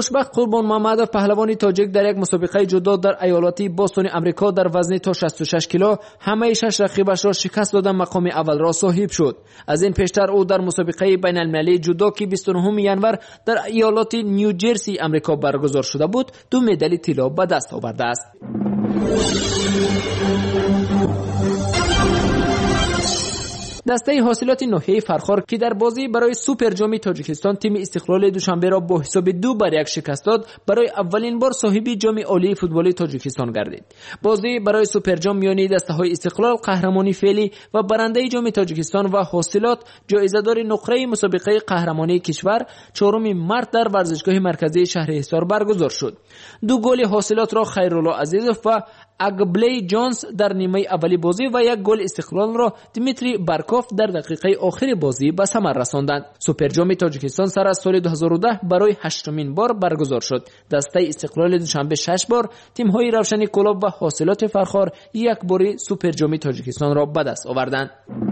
خوشبخت قربان محمدов پهلوان تاجیک در یک مسابقه جودو در ایالات بوستون آمریکا در وزن تا 66 کیلو همه 6 رقیبش را شکست داده مقام اول را صاحب شد. از این پیشتر او در مسابقه بین المللی جودو که 29 ینور در ایالات نیوجرسی آمریکا برگزار شده بود 2 مدال طلا به دست آورده است. دسته حاصلات ناحیه فرخار که در بازی برای سوپر جام تاجیکستان تیم استقلال دوشنبه را با حساب 2-1 شکست داد، برای اولین بار صاحب جام عالی فوتبال تاجیکستان گردید. بازی برای سوپر جام میانی دسته‌های استقلال، قهرمانی فعلی و برنده جام تاجیکستان و حاصلات جایزه‌دار نقره مسابقه قهرمانی کشور 4 مارس در ورزشگاه مرکزی شهر حصار برگزار شد. 2 گل حاصلات را خیرالله عزیزов و اگبلی جونز در نیمه اولی بازی و 1 گل استقلال را دیمیتری برکوف در دقیقه آخر بازی به ثمر رساندند. سوپر جام تاجیکستان سر از سال 2010 برای 8مین بار برگزار شد. دسته استقلال دوشنبه 6 بار، تیم‌های روشن کلاب و حاصلات فرخار 1 بار سوپر جام تاجیکستان را به دست آوردند.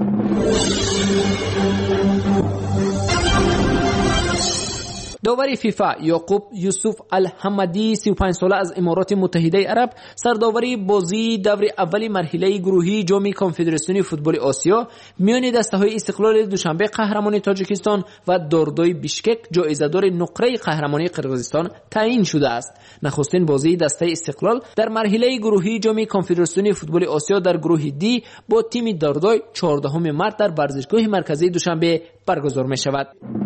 داور فیفا یعقوب یوسف الحمدی 35 ساله از امارات متحده عرب سرداوری بازی دور اولی مرحله گروهی جام کنفدراسیون فوتبال آسیا میان دسته‌های استقلال دوشنبه قهرمانی تاجیکستان و داردای بیشکک جایزه‌دار نقره قهرمانی قرقیزستان تعیین شده است. نخستین بازی دسته استقلال در مرحله گروهی جام کنفدراسیون فوتبال آسیا در گروه دی با تیم داردای 14 مارس در ورزشگاه مرکزی دوشنبه برگزار می‌شود.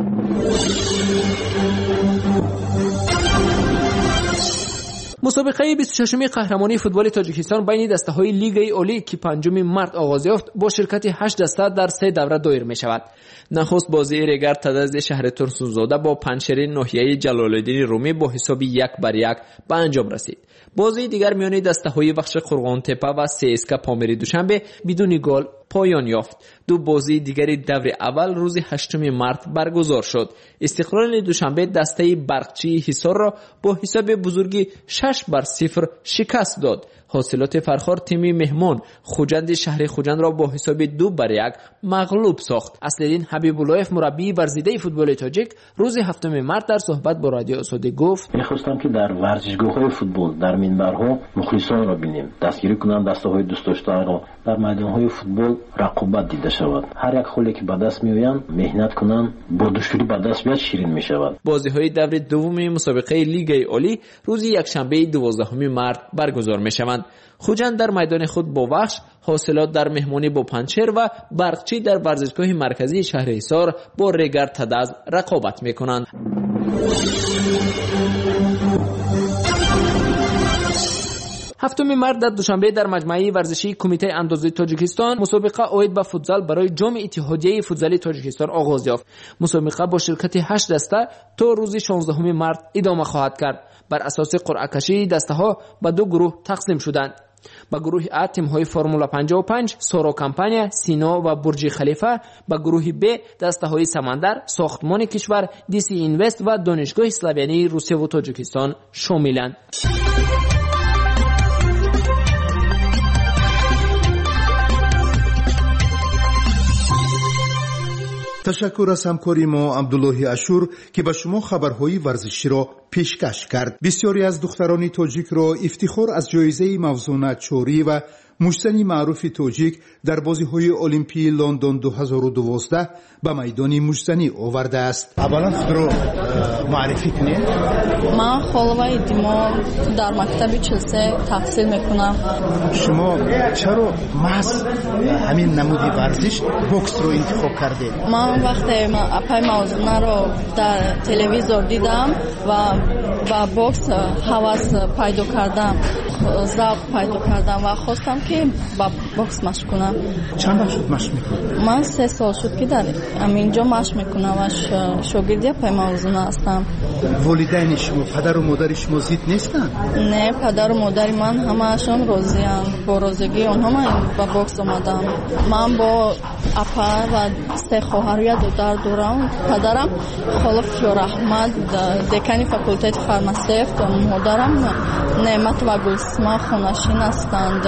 مسابقه 26 قهرمانی فوتبال تاجیکستان بین دسته‌های لیگ عالی که 5 مارس آغاز یافت با شرکت 8 دسته در 3 دوره دایر می‌شود. نخست بازی ریگر تدز شهر ترسونزاده با پنجشیر ناحیه جلال‌الدین رومی با حساب 1-1 به انجام رسید. بازی دیگر میان دسته‌های بخش قرغان تپه و CSKA پامیری دوشنبه بدون گل پایان یافت. 2 بازی دیگری دور اول روز 8 مارس برگزار شد. استقلال دوشنبه دسته برقچی حصار را با حساب بزرگی 6-0 شکست داد. حاصلات فرخار تیم مهمان خوجند شهر خوجند را با حساب 2-1 مغلوب ساخت. اصلالدین حبیب اللهیف مربی ورزیده فوتبال تاجیک روز 7 مارس در صحبت با رادیو آزادی گفت: می‌خواستم که در ورزشگاه‌های فوتبال در منبرها مخلصان را بینیم، دستگیری کنند دسته‌های دوست داشته‌ای را در میدان‌های فوتبال رقابت دیده شود. هر یک گلی که به دست می‌آیند مهنت کنند، با دشواری به دست بیاد شیرین می‌شود. بازی‌های دور دوم مسابقه لیگ عالی روز یکشنبه 12 مارس برگزار می‌شوند. خوجند در میدان خود با وحش، حاصلات در مهمانی با پنچر و برقچی در ورزشگاه مرکزی شهر حصار با ریگر تدز رقابت می‌کنند. 7 مارس در دوشنبه در مجمع ورزشی کمیته اندازه تاجیکستان مسابقه عاید به فوتزال برای جام اتحادیه فوتزال تاجیکستان آغاز یافت. مسابقه با شرکت 8 دسته تا روز 16 مارس ادامه خواهد کرد. بر اساس قرعه کشی دسته ها به 2 گروه تقسیم شدند. با گروه A تیم های فرمولا 55 سورا کمپانیا، سینا و برج خلیفه، با گروه B دسته های سمندر، ساختمان کشور، DC اینوست و دانشگاه اسلاویانی روسیه و تاجیکستان شاملند. تشکر از همکاری ما عبدالله اشور که به شما خبرهای ورزشی را پیشکش کرد. بسیاری از دختران تاجیک را افتخار از جایزه موزونة چوری و مشتنی معروف تاجیک در بازی‌های المپی لندن 2012 به میدان مشتنی آورده است. اولا خود رو معرفی کنید. من خالوای دیما در مکتب چلسی تحصیل میکنم. شما چرا محض همین نمودی ورزش بوکس رو انتخاب کردید؟ من وقتی اپای موزونة رو در تلویزیون دیدم و با بوکس هوس پیدا کردم، ذوق پیدا کردم و خواستم که با بوکس مشق کنم. چند وقت شد مشق میکنم؟ من 3 سال شد که در اینجا مشق میکنم و شاگردی پای موزونة هستم. والدین شما، پدر و مادر شما ضد نیستن؟ نه، پدر و مادر من همه‌شون راضی‌اند. با راضیگی اونها من با بوکس اومدم. من با اپا و 3 خواهر و دختر دارم. پدرم خالف کیار احمد دکان فاکولته فارماسیست، مادرم نعمت و گلسما خونشین هستند.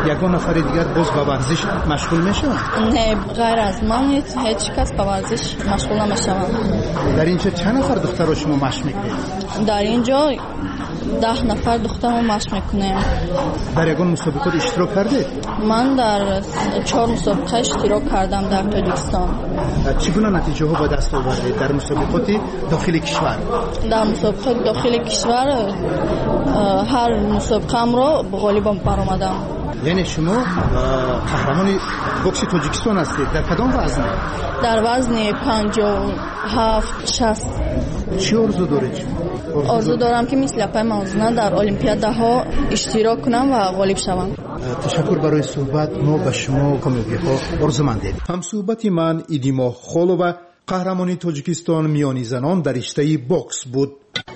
ягон нафари дигар боз ба варзиш машғул мешаванд? Не, ғайр аз ман ҳеҷ кас ба варзиш машғул намешаванд. дар инҷо чанд нафар духтаро шумо машқ мекунед? дар инҷо 10 нафар духтарро машқ мекунем. дар ягон мусобиқот иштирок кардед? ман дар 4 мусобиқа иштирок кардам дар Тоҷикистон. чӣ гуна натиҷаҳо ба даст овардед дар мусобиқоти дохили кишвар? дар мусобиқоти дохили кишвар ҳар мусобиқамро ғолиб баромадам. яъне шумо қаҳрамони бокси Тоҷикистон ҳастед. дар кадом вазн? дар вазни 57-60. чӣ орзу доред? орзу дорам ки мисли апай мавзуна дар олимпиадаҳо иштирок кунам ва ғолиб шавам. ташаккур барои суҳбат. мо ба шумо комёбиҳо орзумандем. ҳамсӯҳбати ман идимо холова, қаҳрамони Тоҷикистон миёни занон дар риштаи бокс буд.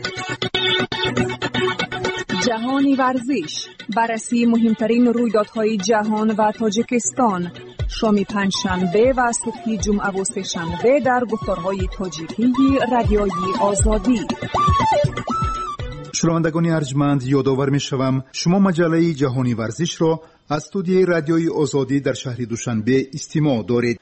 جهانی ورزش، بررسی مهمترین رویدادهای جهان و تاجیکستان، شام پنجشنبه و صبح جمعه و سه‌شنبه در گفتارهای تاجیکی رادیوی آزادی. شنوندگان ارجمند، یادآور می‌شوم شما مجله جهانی ورزش را از استودیوی رادیوی آزادی در شهر دوشنبه استماع دارید.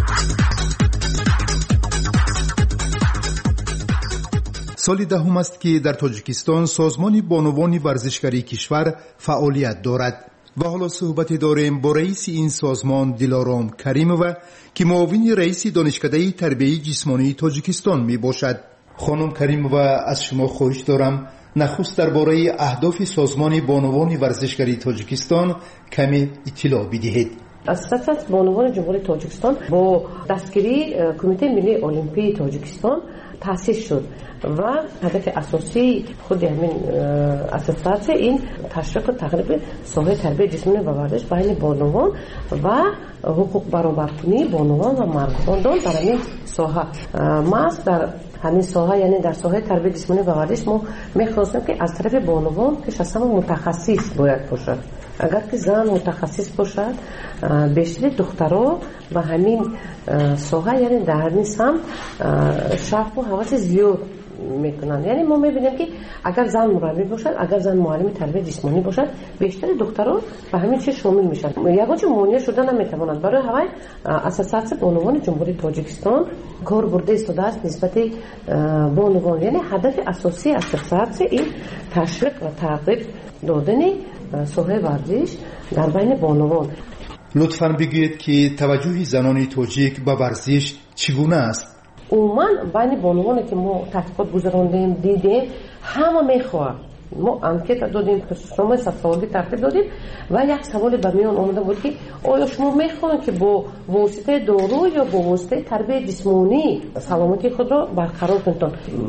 سال دهم است که در تاجیکستان سازمان بانوان ورزشکاری کشور فعالیت دارد و حالا صحبتی داریم با رئیس این سازمان دلارام کریمووا که معاون رئیس دانشکده تربیت جسمانی تاجیکستان می باشد. خانم کریمووا، از شما خواهش دارم نخست درباره اهداف سازمان بانوان ورزشکاری تاجیکستان کمی اطلاع بدهید. اساساً بانوان جمهوری تاجیکستان با دستگیری کمیته ملی المپی تاجیکستان تأسیس شد و هدف اساسی خود همین اساسیه این تشویق تقریبا ساحه تربیت جسمانی و ورزش بین بانوان و حقوق برابرکنی بانوان و مردان در این ساحه. ما در همین ساحه، یعنی در ساحه تربیت جسمانی و ورزش، ما می‌خواستیم که از طرف بانوان که شخصا متخصص باید باشد. اگر که زن متخصص باشد، بیشتر دخترها و همین ساحه، یعنی در همین سمت شوق و هوس زیاد میکنن. یعنی ما میبینیم که اگر زن مربی باشد، اگر زن معلم تربیت جسمانی باشد، بیشتر دخترها به همین چیز شامل میشن. یگانچه مانع شدن نمیتوانند. برای همین اساسات بانوان جمهوری تاجیکستان کار برده ایستاده است نسبت بانوان. یعنی هدف اساسی اساسات این تشویق و ترغیب دادن ساحه ورزش در بین بانوان. لطفاً بگویید که توجه زنان تاجیک به ورزش چگونه است؟ عموما بین بانوانی که ما تحقیقات گذراندیم دیدیم همه میخواد. ما انکت دادیم، خصوصا سوالی ترتیب دادیم و یک سوالی به میان آمده بود که آیا شما میخواهید که با واسطه دارو یا با واسطه تربیت جسمانی سلامتی خود را برقرار کنید؟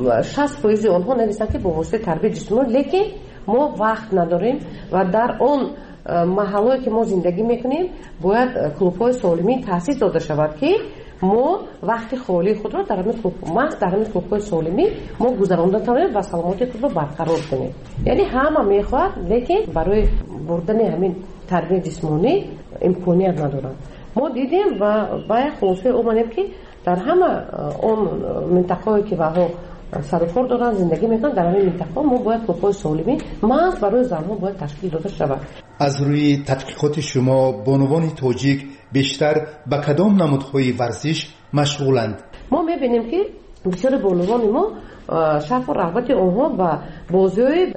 60% آنها نوشتند که با واسطه تربیت جسمانی، لیکن ما وقت نداریم و در آن محلهایی که ما زندگی میکنیم باید کلوب‌های سالمی تأسیس داده شود که ما وقت خالی خود را در همین کلوب‌های سالمی ما گذراندن توانیم و سلامتی خود را برقرار کنیم. یعنی همه میخواد، لیکن برای بردن همین تربیت جسمانی امکانیت ندارند. ما دیدیم و باید خلاصه اومدیم که در همه اون منطقه‌ای که بها سرکار دارن زندگی میکنن، در همین منطقه ما باید کلوب‌های سالمی محض برای زنها باید تشکیل داده شود. از روی تحقیقات شما بانوان تاجیک بیشتر به کدام نمودهای ورزش مشغولند؟ ما میبینیم که بسیار بانوان ما شغف و رغبت آنها به بازی‌های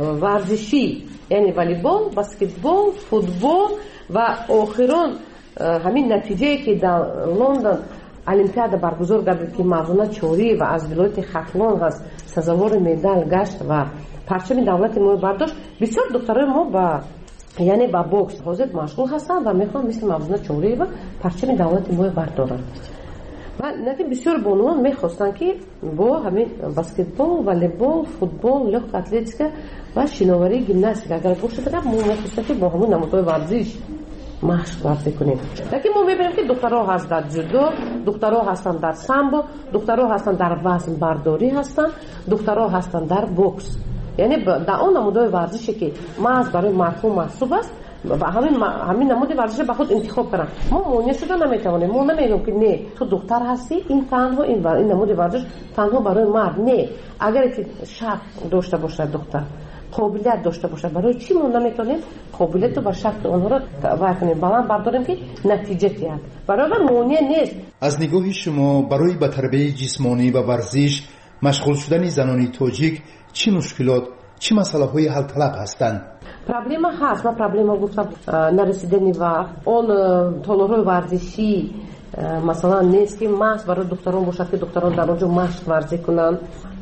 ورزشی، یعنی والیبال، بسکتبال، فوتبال و آخران همین نتیجه که در لندن المپیاد برگزار گردید که موضوع چوری و از ولایت ختلان هست سزاوار مدال گشت و پرچم دولت ما برداشت. بسیار دخترای ما با یعنی با بوکس حاضر مشغول هستند و میخوان مثل موضوع چوری و پرچم دولت ما بردارند. و نتیجه بسیار بانوان میخواستن که با همین بسکتبال، والیبال، فوتبال، لخت اتلتیک و شناوری گیمناستیک اگر باشد، ما میخواستن که با همون نمودهای ورزش مشق ورزی کنیم. لیکن ما میبینیم که دخترها هست در جودو، دخترها هستن در سامبو، دخترها هستن در وزن برداری هستن، دخترها هستن در بوکس. یعنی در اون نمودهای ورزشی که محض برای مردم محسوب است و همین نمود ورزش به خود انتخاب کنن. ما مانع شده نمیتوانیم. ما نمیگیم که نه تو دختر هستی این تنها این نمود ورزش تنها برای مرد. نه، اگر که شرط داشته باشه دختر قابلیت داشته باشه. برای چی ما نمیتونیم قابلیت رو به شرط آنها رو وایکنیم بلند برداریم که نتیجه تیاد برابر مونیه نیست. از نگاه شما برای به تربیت جسمانی و ورزش مشغول شدن زنان تاجیک چه مشکلات چه مسئله های حل طلب هستند؟ پروبلم هست. من پروبلم گفتم نرسیدن وقت اون تالارهای ورزشی مثلا نیست که مشق برای دختران باشد که دختران در اونجا مشق ورزی کنند.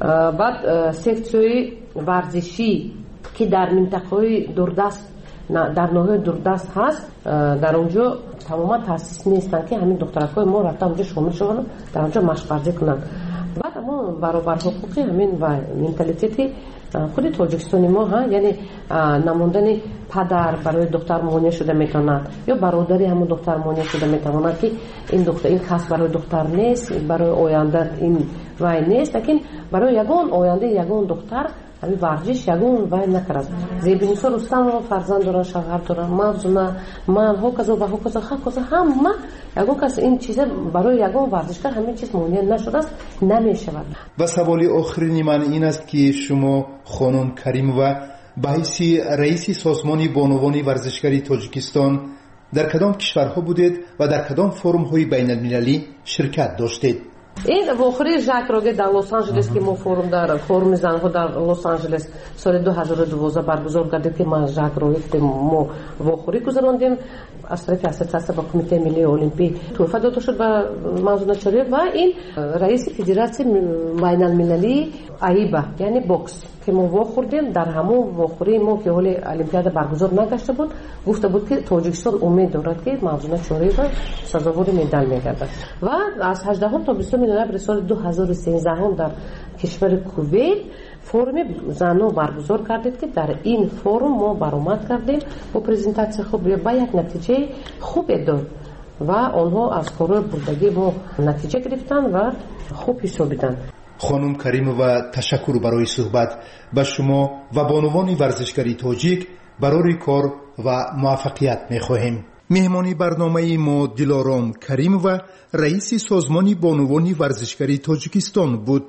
بعد سکتوری ورزشی که در منطقه‌های دوردست در ناحیه دوردست هست در اونجا تماما تاسیس نیستن که همین دخترک‌های ما رفتن اونجا شامل شدن در اونجا مشق ورزی کنند. بعد ما برابر حقوقی همین و منتالیتی خود تاجیکستانی ما ها یعنی نموندن پدر برای دختر مانع شده میتواند یا برادری همون دختر مانع شده میتواند که این دختر این خاص برای دختر نیست برای آینده این وای نیست لیکن برای یگان آینده یگان دختر همین ورزش یگان وای نکرد. زیبینسا رستم فرزند دارن شوهر دارن موضوع من هوکازو و هوکازو هاکازو همه یگان کس این چیزا برای یگان ورزشکار همین چیز مانع نشده است نمیشود. و سوال آخرین من این است که شما خانم کریم و به حیث رئیس سازمان بانوان ورزشکاری تاجیکستان در کدام کشورها بودید و در کدام فرم های بین المللی شرکت داشتید؟ این واخری ژاک روگه در لس آنجلس که ما فرم زنها در لس آنجلس سال 2012 برگزار کردیم که ما ژاک روگه ما واخری گذراندیم از طرف اساساً با کمیته ملی المپیک توفیق داده شد به موضوع نچاری و این رئیس فدراسیون بین المللی ایبا یعنی بوکس که ما واخوردیم در همون واخوری ما که حال المپیاد برگزار نگشته بود گفته بود که تاجیکستان امید دارد که موضوع نچاری و سزاوار مدال میگردد و از 18 تا 20 نوامبر سال 2013 در کشور کویت فرم زنو برگزار کردید که در این فرم ما برآمد کردیم با پرزنتاسی خوب با یک نتیجه خوب داد و آنها از کار بردگی با نتیجه گرفتن و خوب حسابیدن. خانم کریم و تشکر برای صحبت به شما و بانوان ورزشکاری تاجیک برای کار و موفقیت می‌خواهیم. مهمانی برنامه ما دلارام کریم و رئیس سازمان بانوان ورزشکاری تاجیکستان بود.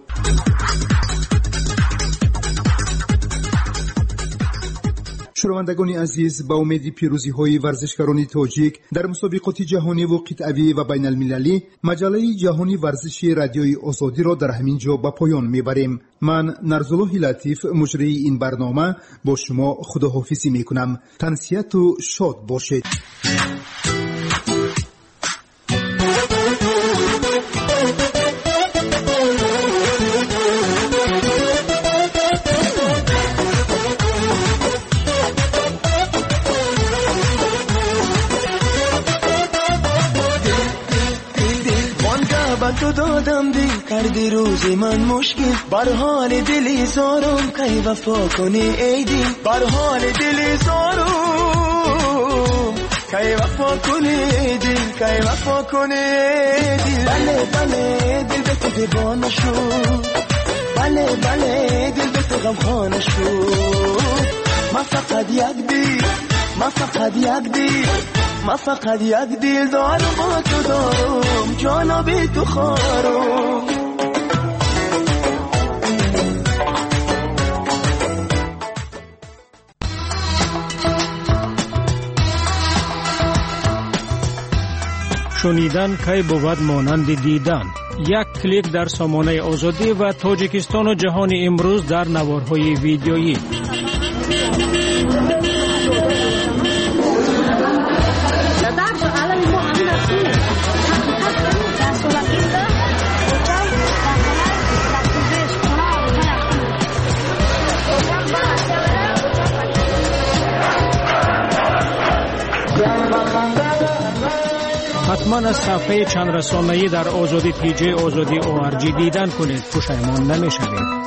شنوندگان عزیز، با امید پیروزی های ورزشکاران تاجیک در مسابقات جهانی و قطعی و بین المللی مجله جهانی ورزشی رادیوی آزادی را در همین جا به پایان میبریم. من نرزالله لطیف مجری این برنامه با شما خداحافظی میکنم. تنسیت و شاد باشید. تو دادم دل کردی روزی من مشکل بر حال دلی زارم کی وفا کنی ای دل بر حال دلی زارم کی وفا کنی دل کی وفا کنی دل بله بله دل به تو دیوانه شد بله بله دل به تو غمخانه شد ما فقط یک دل ما فقط یک دل ما فقط یک دل دارم با تو دارم جانا بی تو خارم شنیدن کی بود مانند دیدن. یک کلیک در سامانه آزادی و تاجیکستان و جهان امروز در نوارهای ویدیویی. حتما از صفحه چند رسانه‌ای در آزادی پیج آزادی ORG دیدن کنید. پشیمان نمی‌شوید.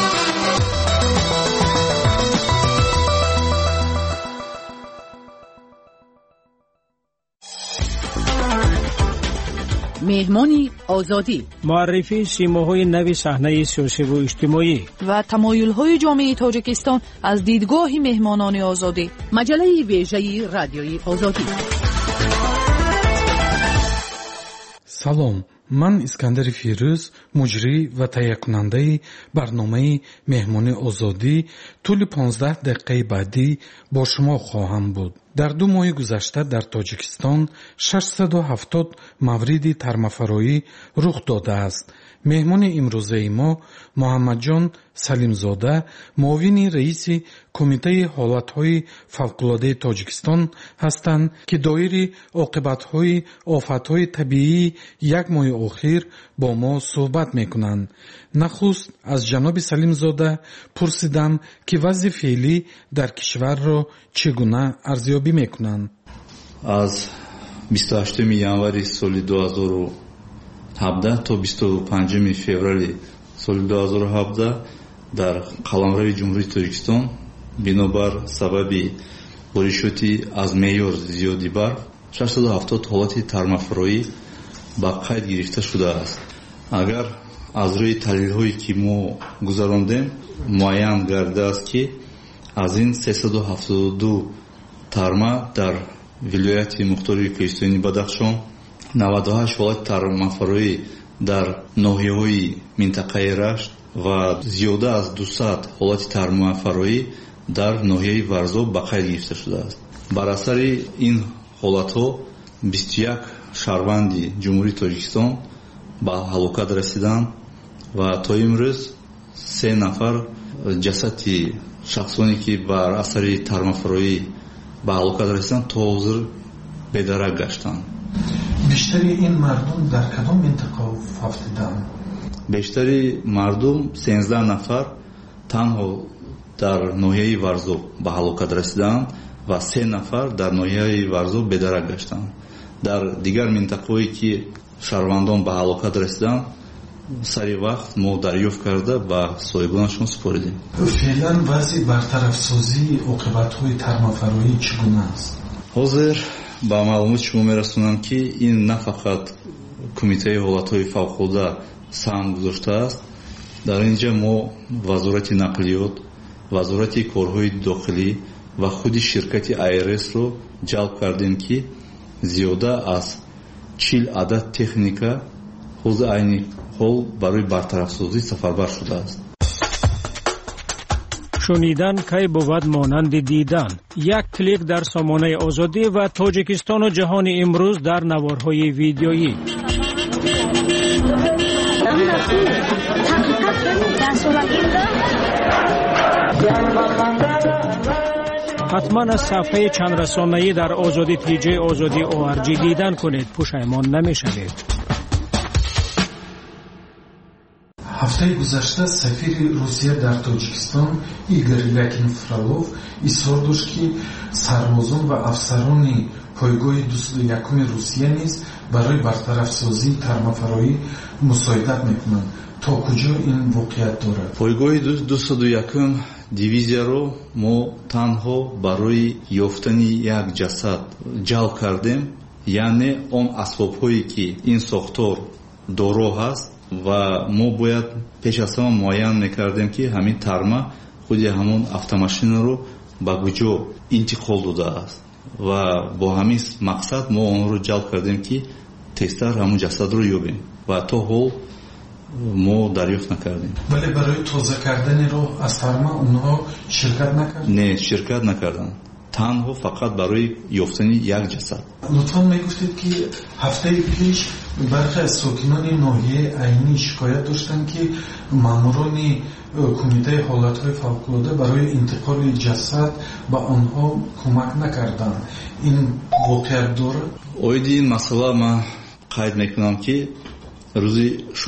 مهمانی آزادی، معرفی سیماهای نوی صحنه سیاسی و اجتماعی و تمایل‌های جامعه تاجیکستان از دیدگاه مهمانان آزادی. مجله ویژه رادیوی آزادی. سلام، ман Искандари Фирӯз, муҷрӣ ва таҳиякунандаи барномаи меҳмони озодӣ тӯли 15 дақиқаи баъдӣ бо шумо хоҳам буд. дар 2 моҳи гузашта дар Тоҷикистон 670 мавриди тармафароӣ рух додааст. меҳмони имрӯзаи мо муҳаммадҷон Салимзода, муовини раиси кумитаи ҳолатҳои фавқулоддаи Тоҷикистон ҳастанд, ки доири оқибатҳои офатҳои табиии 1 моҳи охир бо мо суҳбат мекунанд. нахуст аз ҷаноби Салимзода пурсидам, ки вазъи феълӣ дар кишварро чӣ гуна арзёбӣ мекунанд. аз 28 январи соли 2017 то 25 феврали соли 2017 дар қаламрави ҷумҳурии Тоҷикистон бинобар сабаби боришоти аз меъёр зиёди барф 670 ҳолати тармафароӣ ба қайд гирифта шудааст. агар аз рӯи таҳлилҳое ки мо гузарондем муайян гардидааст, ки аз ин 372 тарма дар вилояти мухтори кӯҳистони Бадахшон, 98 ҳолати тармафароӣ дар ноҳияҳои минтақаи Рашт ва зиёда аз 200 ҳолати тармафароӣ дар ноҳияи Варзоб ба қайд гирифта шудааст. бар асари ин ҳолатҳо 21 шаҳрванди ҷумҳурии Тоҷикистон ба ҳалокат расиданд ва то имрӯз 3 нафар ҷасади шахсоне ки бар асари тармафароӣ ба ҳалокат расиданд то ҳозир бедарак гаштанд. бештари ин мардум дар кадом минтақа фавтиданд? бештари мардум 13 нафар танҳо дар ноҳияи Варзоб ба ҳалокат расиданд ва 3 нафар дар ноҳияи Варзоб бедарак гаштанд. дар дигар минтақаҳое ки шаҳрвандон ба ҳалокат расиданд, сари вақт мо дарёфт карда ба соҳибонашон супоридем. феълан вазъи бартарафсозии оқибатҳои тармафароӣ чӣ гуна аст? ҳозир ба маълумоти шумо мерасонам, ки ин на фақат кумитаи ҳолатҳои фавқулодда саҳм гузоштааст. дар ин ҷо мо вазорати нақлиёт, вазорати корҳои дохилӣ ва худи ширкати АРС-ро ҷалб кардем, ки зиёда аз 40 адад техника ҳозир айни ҳол барои бартарафсозӣ сафарбар шудааст. шунидан кай бувад монанди дидан. як клик дар сомонаи озодӣ ва Тоҷикистону ҷаҳони имрӯз дар наворҳои видеоӣ. ҳатман аз сафҳаи чандрасонаӣ дар озоди PJ озоди ORG дидан кунед, пушаймон намешавед. ҳафтаи гузашта сафири Русия дар Тоҷикистон Игорь Лякин Фролов изҳор дошт, ки сарбозон ва афсарони пойгоҳи 201 Русия низ барои бартарафсозии тармафароӣ мусоидат мекунанд. то куҷо ин воқеият дорад? пойгоҳи 201 дивизияро мо танҳо барои ёфтани як ҷасад ҷалб кардем, яъне он асбобҳое ки ин сохтор доро ҳаст ва мо бояд пеш аз ҳама муайян мекардем, ки ҳамин тарма худи ҳамон автомашинаро ба куҷо интиқол додааст ва бо ҳамин мақсад мо онро ҷалб кардем, ки тезтар ҳамон ҷасадро ёбем ва то ҳол мо дарёфт накардем. вале барои тоза кардани роҳ аз тарма онҳо ширкат накарданд? не, ширкат накарданд. танҳо фақат барои ёфтани як ҷасад. лутфан мегуфтед, ки ҳафтаи пеш бархе аз сокинони ноҳияи айнӣ шикоят доштанд, ки маъмурони кумитаи ҳолатҳои фавқулодда барои интиқоли ҷасад ба онҳо кӯмак накарданд. ин воқеият дорад? оиди ин масъала ман қайд мекунам, ки рӯзи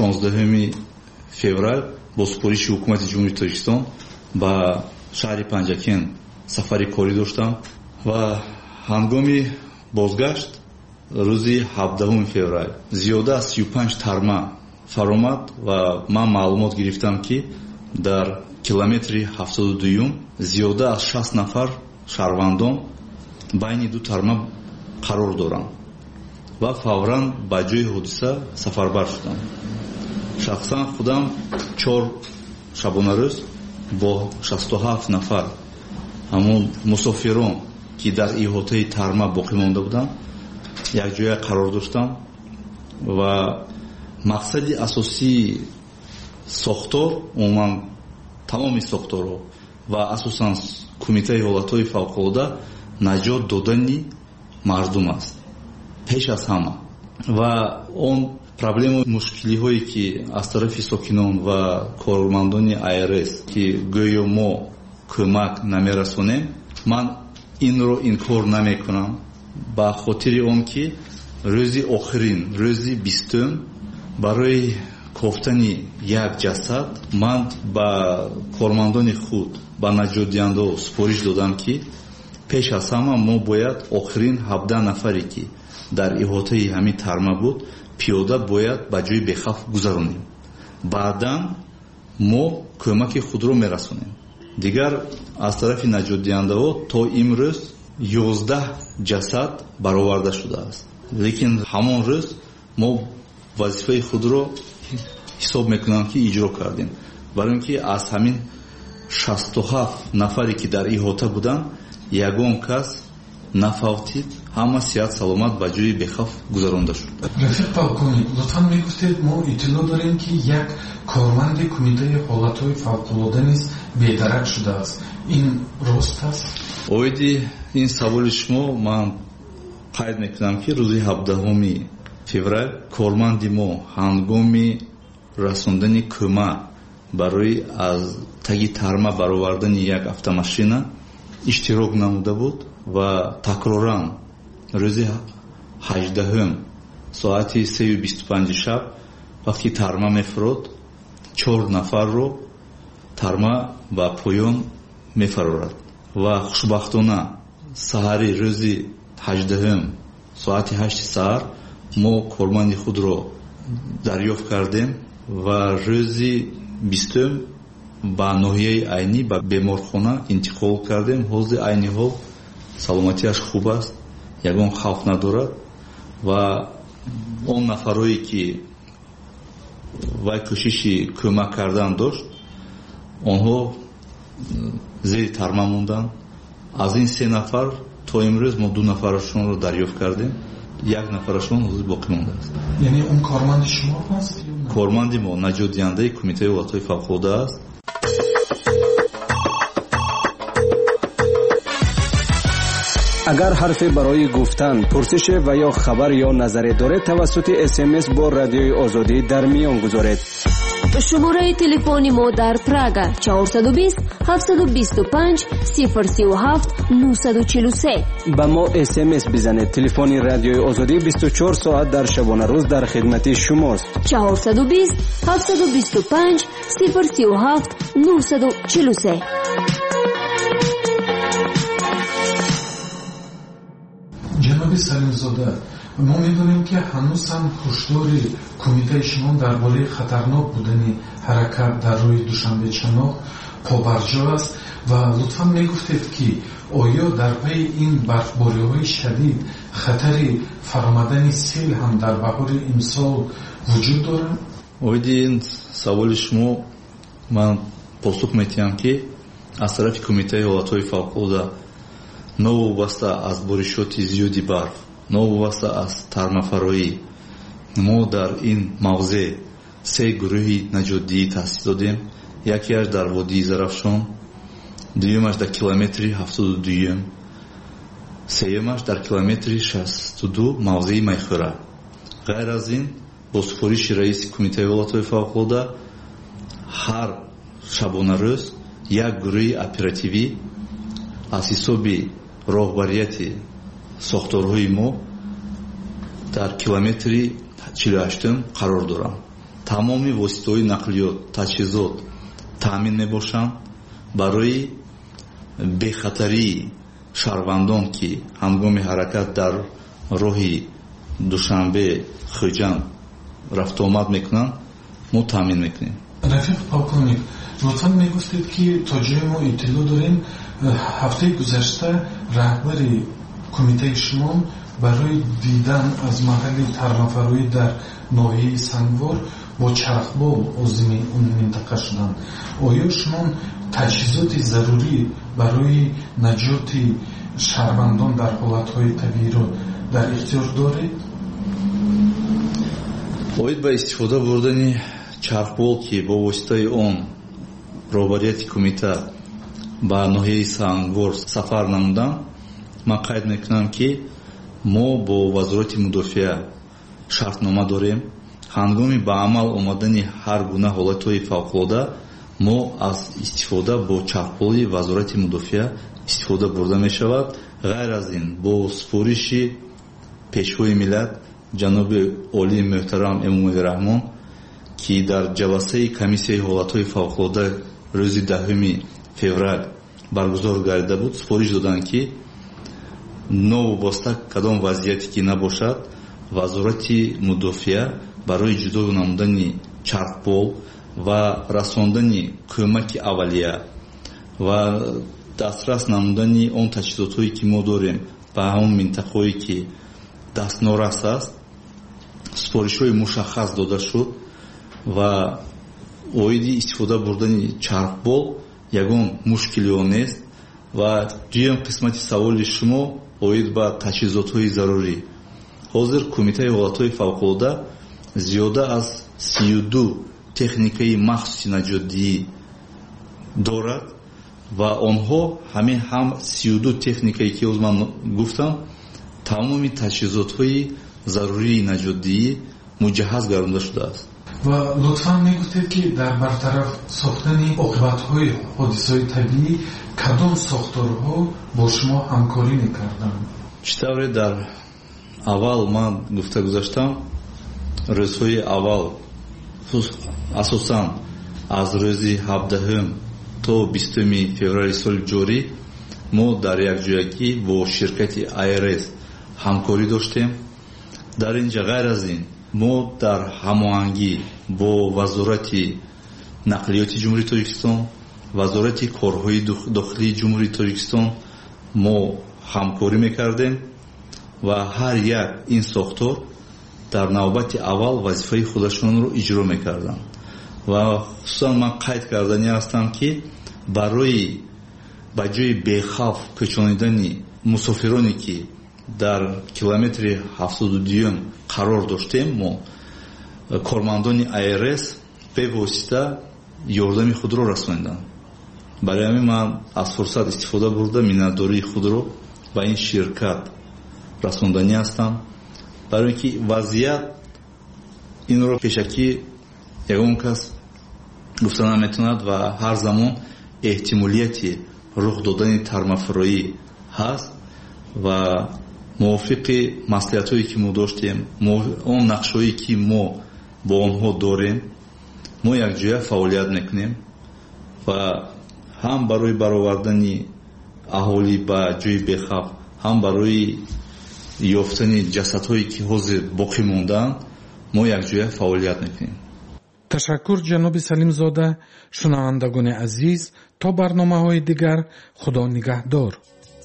16 феврал бо супориши ҳукумати ҷумҳурии Тоҷикистон ба шаҳри Панҷакен сафари корӣ доштам ва ҳангоми бозгашт рӯзи 17 феврал зиёда аз 35 тарма фаромад ва ман маълумот гирифтам, ки дар километри 72 зиёда аз 60 нафар шаҳрвандон байни ду тарма қарор доранд ва фавран ба ҷои ҳодиса сафарбар шудам. шахсан худам 4 шабонарӯз бо 67 нафар ҳамон мусофирон, ки дар иҳотаи тарма боқӣ монда буданд, якҷоя қарор доштам ва мақсади асосии сохтор умуман тамоми сохторҳо ва асосан кумитаи ҳолатҳои фавқулода наҷот додани мардум аст пеш аз ҳама. ва он проблему мушкилиҳое ки аз тарафи сокинон ва кормандони IRS ки гӯё мо кӯмак намерасонем, ман инро инкор намекунам ба хотири он ки рӯзи охирин, рӯзи 20 барои кофтани як ҷасад ман ба кормандони худ, ба наҷотдиҳандаҳо супориш додам ки пеш аз ҳама мо бояд охирин 17 нафаре ки дар иҳотаи ҳамин тарма буд пиёда бояд ба ҷои бехавф гузаронем. баъдан мо кӯмаки худро мерасонем. дигар аз тарафи наҷотдиҳандаҳо то имрӯз 11 ҷасад бароварда шудааст. лекин ҳамон рӯз мо вазифаи худро ҳисоб мекунам ки иҷро кардем, барои ки аз ҳамин 67 нафаре ки дар иҳота буданд ягон кас нафавтид, ҳама сиҳат саломат ба ҷои бехавф гузаронда шуд. рафиқ полковник, лутфан мегуфтед мо иттилоъ дорем ки як корманди кумитаи ҳолатҳои фавқулода низ бедарак шудааст. ин рост аст? оиди ин саволи шумо ман қайд мекунам ки рӯзи 17 феврал корманди мо ҳангоми расондани кӯмак барои аз таги тарма баровардани як автомашина иштирок намуда буд ва такроран рӯзи 18 соати 3:25 шаб вақти тарма мефурод 4 нафарро тарма ба поён мефарорад ва хушбахтона саҳари рӯзи 18 соати 8 саҳар мо корманди худро дарёфт кардем ва рӯзи 20 ба ноҳияи айнӣ ба беморхона интиқол кардем. ҳолзи айни ҳол саломатиаш хуб аст, ягон хавф надорад ва он нафарое ки вай кӯшиши кӯмак кардан дошт, онҳо зери тарма монданд. аз ин 3 нафар то имрӯз мо 2 нафарашонро дарёфт кардем, 1 нафарашон ҳозир боқӣ мондааст. яъне он корманди шумо аст? корманди мо наҷотдиҳандаи кумитаи ҳолатҳои фавқулода аст. агар ҳарфе барои гуфтан, пурсише ва ё хабар ё назаре доред, тавассути SMS бо Радиои Озодӣ дар миён гузоред. шумораи телефони мо дар Прага 420 725 037 943. ба мо SMS бизанед. телефони Радиои Озодӣ 24 соат дар шабона рӯз дар хидмати шумост. 420 725 037 943. ҷаноби Салимзода, мо медонем ки ҳанӯз ҳам ҳушдори кумитаи шумо дар бораи хатарнок будани ҳаракат дар рӯи Душанбечаноҳ побарҷо аст ва лутфан мегуфтед ки оё дар пайи ин барфбориҳои шадид хатари фаромадани сел ҳам дар баҳори имсол вуҷуд дорад? оиди ин саволи шумо ман посух медиҳам ки аз тарафи кумитаи ҳолатҳои фавқулода новобаста аз боришоти зиёди барф, новобаста аз тармафароӣ, мо дар ин мавзеъ 3 гурӯҳи наҷотдиҳӣ таъсис додем. якеаш дар водии Зарафшон, дуюмаш дар километри 72, сеюмаш дар километри 62 мавзеи Майхӯра. ғайр аз ин бо супориши раиси кумитаи ҳолатҳои фавқулода ҳар шабонарӯз як гурӯҳи оперативӣ аз ҳисоби роҳбарияти сохторҳои мо дар километри 48 қарор доранд. тамоми воситаҳои нақлиёт, таҷҳизот таъмин мебошанд барои бехатарии шаҳрвандон ки ҳангоми ҳаракат дар роҳи Душанбе Хуҷанд рафтуомад мекунанд, мо таъмин мекунем. рафиқ полковник, лутфан мегуфтед ки то ҷое мо иттилоъ дорем ҳафтаи гузашта раҳбари кумитаи шумо барои дидан аз маҳалли тармафароӣ дар ноҳияи Сангвор бо чархбол озими он минтақа шуданд. оё шумо таҷҳизоти зарурӣ барои наҷоти шаҳрвандон дар ҳолатҳои табииро дар ихтиёр доред? оид ба истифода бурдани чархбол ки бо воситаи он роҳбарияти кумита ба ноҳияи сангор сафар намудан, ман қайд мекунам ки мо бо вазорати мудофиа шартнома дорем. ҳангоми ба амал омадани ҳар гуна ҳолатҳои фавқулода мо аз истифода бо чархболи вазорати мудофиа истифода бурда мешавад. ғайр аз ин бо супориши пешвои миллат ҷаноби олии муҳтарам эмомали раҳмон ки дар ҷаласаи комиссияи ҳолатҳои фавқулода рӯзи 10 феврал баргузор гардида буд, супориш доданд ки новобоста кадом вазъияте ки набошад, вазорати мудофиа барои ҷудо намудани чархбол ва расондани кӯмаки аввалия ва дастрас намудани он таҷҳизотҳое ки мо дорем ба ҳамон минтақаҳое ки дастнорас аст, супоришҳои мушаххас дода шуд ва оиди истифода бурдани чархбол ягон мушкили он нест. ва дуюм қисмати саволи шумо оид ба таҷҳизотҳои зарурӣ. ҳозир кумитаи ҳолатҳои фавқулода зиёда аз 32 техникаи махсуси наҷотдиҳӣ дорад ва онҳо ҳамин ҳам 32 техникае ки ҳозир ман гуфтам тамоми таҷҳизотҳои зарурии наҷотдиҳӣ муҷаҳҳаз гардонда шудааст. ва лутфан мегӯфтед ки дар бартараф сохтани оқибатҳои ҳодисаҳои табиӣ кадом сохторҳо бо шумо ҳамкорӣ мекарданд? чӣ тавре дар аввал ман гуфта гузаштам, рӯзҳои аввал асосан аз рӯзи 17 то 20 феврали соли ҷорӣ мо дар якҷоягӣ бо ширкати IRS ҳамкорӣ доштем. дар ин ҷа ғайр аз ин мо дар ҳамоҳангӣ бо вазорати нақлиёти ҷумҳурии Тоҷикистон, вазорати корҳои дохилии ҷумҳурии Тоҷикистон мо ҳамкорӣ мекардем ва ҳар як ин сохтор дар навбати аввал вазифаи худашонро иҷро мекарданд. ва хусусан ман қайд кардани ҳастам ки барои ба ҷои бехавф кӯчонидани мусофироне ки дар километри 72 қарор доштем, мо кормандони IRS бевосита ёрдами худро расониданд. барои ҳамин ман аз фурсат истифода бурда миннатдории худро ба ин ширкат расондани ҳастам, барои ки вазъият инро пешакӣ ягон кас гуфта наметавонад ва ҳар замон эҳтимолияти рух додани тармафароӣ ҳаст ва мувофиқи маслиҳатҳое ки мо доштем, он нақшҳое ки мо бо онҳо дорем, мо якҷоя фаъолият мекунем ва ҳам барои баровардани аҳолӣ ба ҷои бехавф, ҳам барои ёфтани ҷасадҳое ки ҳозир боқӣ мондаанд, мо якҷоя фаъолият мекунем. ташаккур ҷаноби Салимзода. шунавандагони азиз, то барномаҳои дигар, худо нигаҳдор.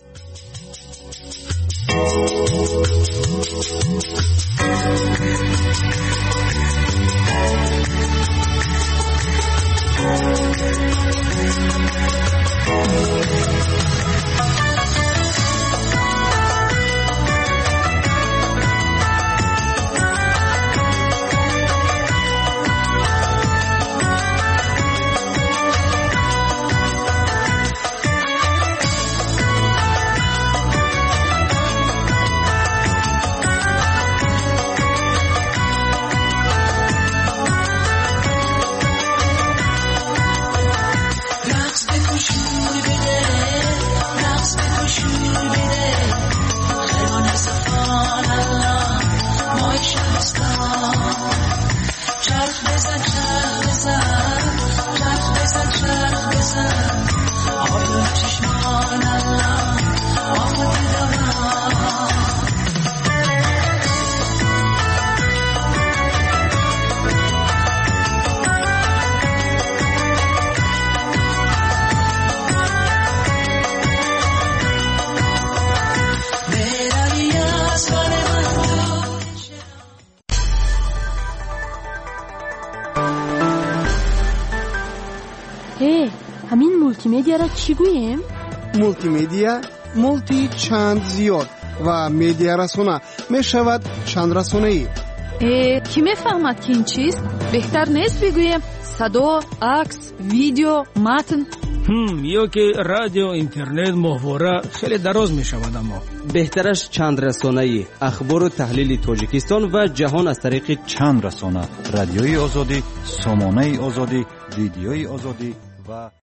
همین مولتیمیدیا را چی گوییم؟ مولتیمیدیا مولتی چند زیاد و میدیا رسانه می شود چند رسانه‌ای. کی میفهمد که این چیست؟ بهتر نیست بگویم صدا، عکس، ویدیو، متن؟ یا که رادیو، اینترنت، محوره خیلی دراز می شود. اما بهترش چند رسانه‌ای اخبار و تحلیل تاجیکستان و جهان از طریق چند رسانه: رادیوی آزادی، سامانه آزادی، ویدیوی آزادی و